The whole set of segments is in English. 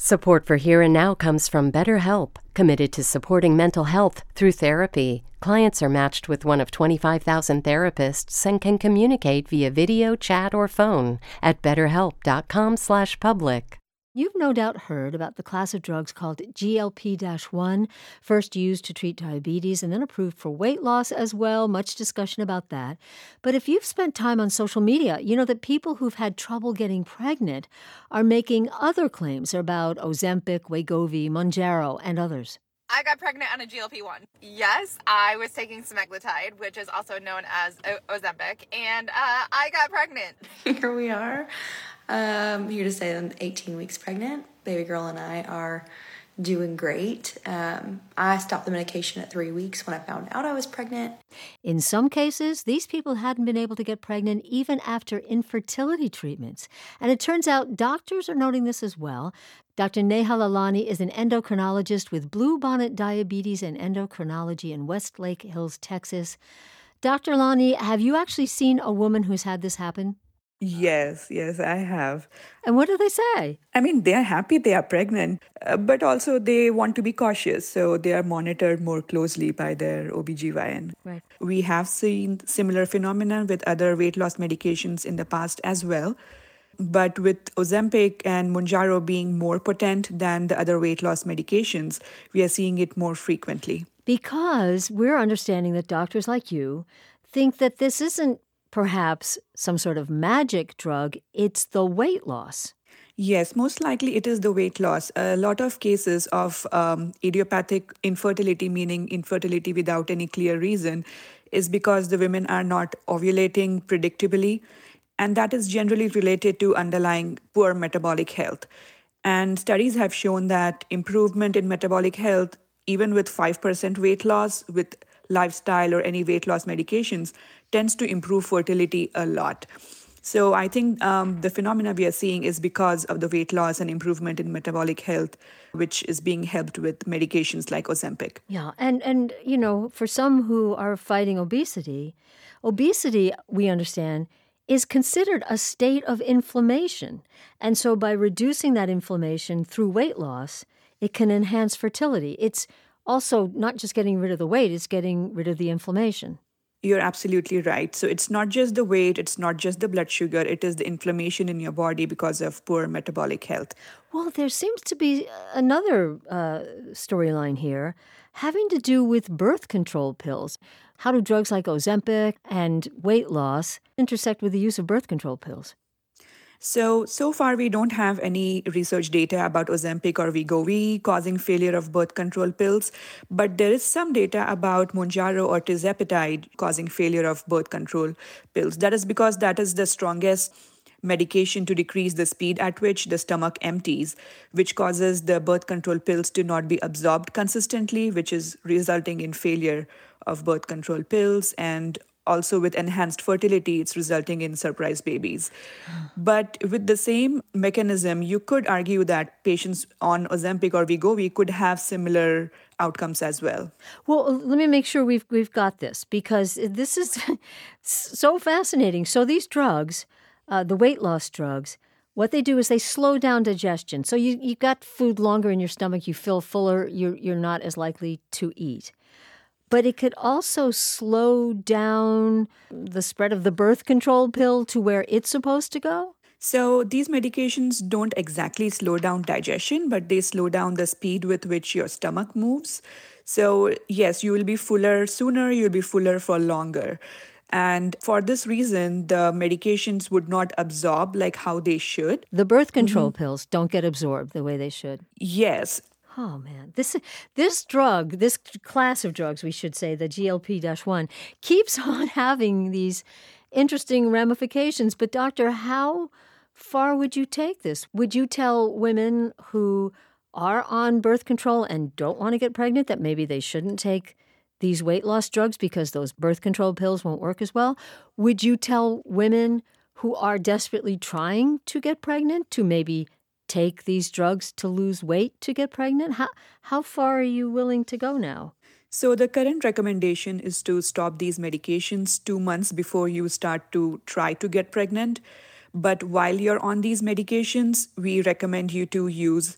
Support for Here and Now comes from BetterHelp, committed to supporting mental health through therapy. Clients are matched with one of 25,000 therapists and can communicate via video, chat, or phone at betterhelp.com/public. You've no doubt heard about the class of drugs called GLP-1, first used to treat diabetes and then approved for weight loss as well. Much discussion about that. But if you've spent time on social media, you know that people who've had trouble getting pregnant are making other claims about Ozempic, Wegovy, Mounjaro, and others. I got pregnant on a GLP-1. Yes, I was taking semaglutide, which is also known as Ozempic, and I got pregnant. Here we are, here to say I'm 18 weeks pregnant. Baby girl and I are doing great. I stopped the medication at 3 weeks when I found out I was pregnant. In some cases, these people hadn't been able to get pregnant even after infertility treatments. And it turns out doctors are noting this as well. Dr. Neha Lalani is an endocrinologist with Blue Bonnet Diabetes and Endocrinology in Westlake Hills, Texas. Dr. Lalani, have you actually seen a woman who's had this happen? Yes, I have. And what do they say? I mean, they are happy they are pregnant, but also they want to be cautious. So they are monitored more closely by their OBGYN. Right. We have seen similar phenomena with other weight loss medications in the past as well. But with Ozempic and Mounjaro being more potent than the other weight loss medications, we are seeing it more frequently. Because we're understanding that doctors like you think that this isn't perhaps some sort of magic drug, it's the weight loss. Yes, most likely it is the weight loss. A lot of cases of idiopathic infertility, meaning infertility without any clear reason, is because the women are not ovulating predictably. And that is generally related to underlying poor metabolic health. And studies have shown that improvement in metabolic health, even with 5% weight loss, with lifestyle or any weight loss medications, tends to improve fertility a lot. So I think the phenomena we are seeing is because of the weight loss and improvement in metabolic health, which is being helped with medications like Ozempic. Yeah, and you know, for some who are fighting obesity, we understand, is considered a state of inflammation. And so by reducing that inflammation through weight loss, it can enhance fertility. It's also not just getting rid of the weight, it's getting rid of the inflammation. You're absolutely right. So it's not just the weight, it's not just the blood sugar, it is the inflammation in your body because of poor metabolic health. Well, there seems to be another storyline here having to do with birth control pills. How do drugs like Ozempic and weight loss intersect with the use of birth control pills? So far we don't have any research data about Ozempic or Wegovy causing failure of birth control pills, but there is some data about Mounjaro or tirzepatide causing failure of birth control pills. That is because that is the strongest medication to decrease the speed at which the stomach empties, which causes the birth control pills to not be absorbed consistently, which is resulting in failure of birth control pills. And also with enhanced fertility, it's resulting in surprise babies. But with the same mechanism, you could argue that patients on Ozempic or Wegovy could have similar outcomes as well. Well, let me make sure we've got this, because this is so fascinating. So these drugs, the weight loss drugs, what they do is they slow down digestion. So you got food longer in your stomach, you feel fuller, you're not as likely to eat. But it could also slow down the spread of the birth control pill to where it's supposed to go? So these medications don't exactly slow down digestion, but they slow down the speed with which your stomach moves. So yes, you will be fuller sooner, you'll be fuller for longer. And for this reason, the medications would not absorb like how they should. The birth control pills don't get absorbed the way they should. Yes. Oh, man. This drug, this class of drugs, we should say, the GLP-1, keeps on having these interesting ramifications. But, doctor, how far would you take this? Would you tell women who are on birth control and don't want to get pregnant that maybe they shouldn't take these weight loss drugs because those birth control pills won't work as well? Would you tell women who are desperately trying to get pregnant to maybe take these drugs to lose weight to get pregnant? How far are you willing to go now? So the current recommendation is to stop these medications 2 months before you start to try to get pregnant. But while you're on these medications, we recommend you to use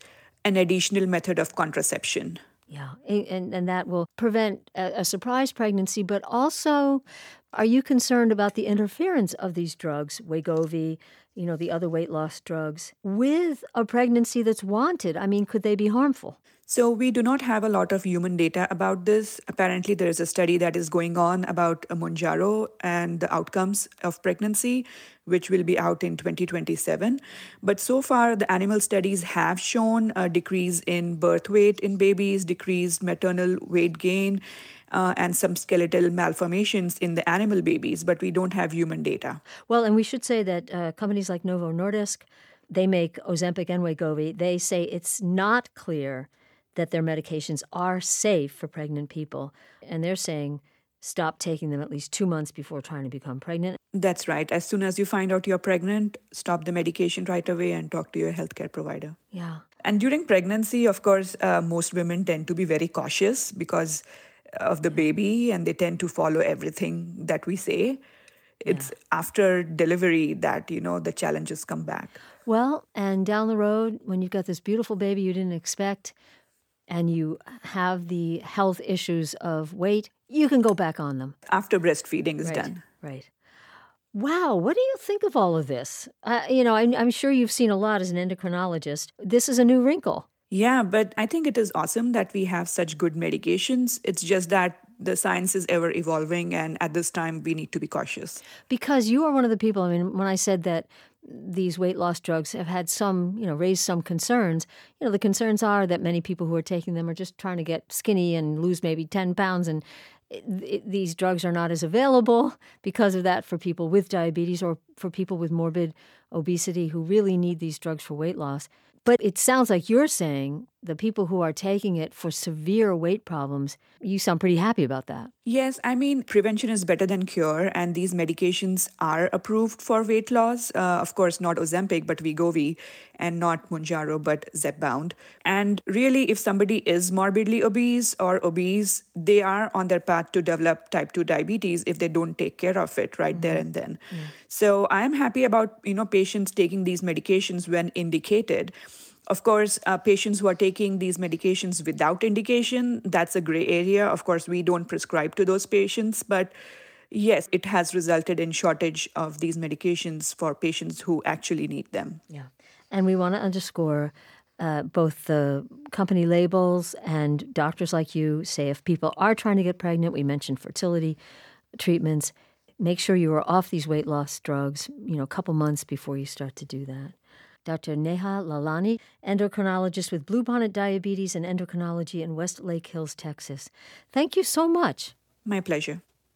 an additional method of contraception. Yeah, and that will prevent a surprise pregnancy, but also, are you concerned about the interference of these drugs, Wegovy, the other weight loss drugs, with a pregnancy that's wanted? I mean, could they be harmful? So we do not have a lot of human data about this. Apparently, there is a study that is going on about Mounjaro and the outcomes of pregnancy, which will be out in 2027. But so far, the animal studies have shown a decrease in birth weight in babies, decreased maternal weight gain, and some skeletal malformations in the animal babies, but we don't have human data. Well, and we should say that companies like Novo Nordisk, they make Ozempic and Wegovy. They say it's not clear that their medications are safe for pregnant people. And they're saying stop taking them at least 2 months before trying to become pregnant. That's right. As soon as you find out you're pregnant, stop the medication right away and talk to your healthcare provider. Yeah. And during pregnancy, of course, most women tend to be very cautious because of the baby, and they tend to follow everything that we say. It's after delivery that, the challenges come back. Well, and down the road, when you've got this beautiful baby you didn't expect, and you have the health issues of weight, you can go back on them. After breastfeeding is done. Right. Wow, what do you think of all of this? I'm sure you've seen a lot as an endocrinologist. This is a new wrinkle. Yeah, but I think it is awesome that we have such good medications. It's just that the science is ever evolving, and at this time, we need to be cautious. Because you are one of the people, when I said that these weight loss drugs have had some, raised some concerns, the concerns are that many people who are taking them are just trying to get skinny and lose maybe 10 pounds, and these drugs are not as available because of that for people with diabetes or for people with morbid obesity who really need these drugs for weight loss. But it sounds like you're saying the people who are taking it for severe weight problems, you sound pretty happy about that. Yes, prevention is better than cure, and these medications are approved for weight loss. Of course, not Ozempic, but Wegovy, and not Mounjaro, but Zepbound. And really, if somebody is morbidly obese or obese, they are on their path to develop type 2 diabetes if they don't take care of it right there and then. Yeah. So I'm happy about, patients taking these medications when indicated. Of course, patients who are taking these medications without indication, that's a gray area. Of course, we don't prescribe to those patients, but yes, it has resulted in shortage of these medications for patients who actually need them. Yeah. And we want to underscore both the company labels and doctors like you say if people are trying to get pregnant, we mentioned fertility treatments, make sure you are off these weight loss drugs, a couple months before you start to do that. Dr. Neha Lalani, endocrinologist with Bluebonnet Diabetes and Endocrinology in West Lake Hills, Texas. Thank you so much. My pleasure.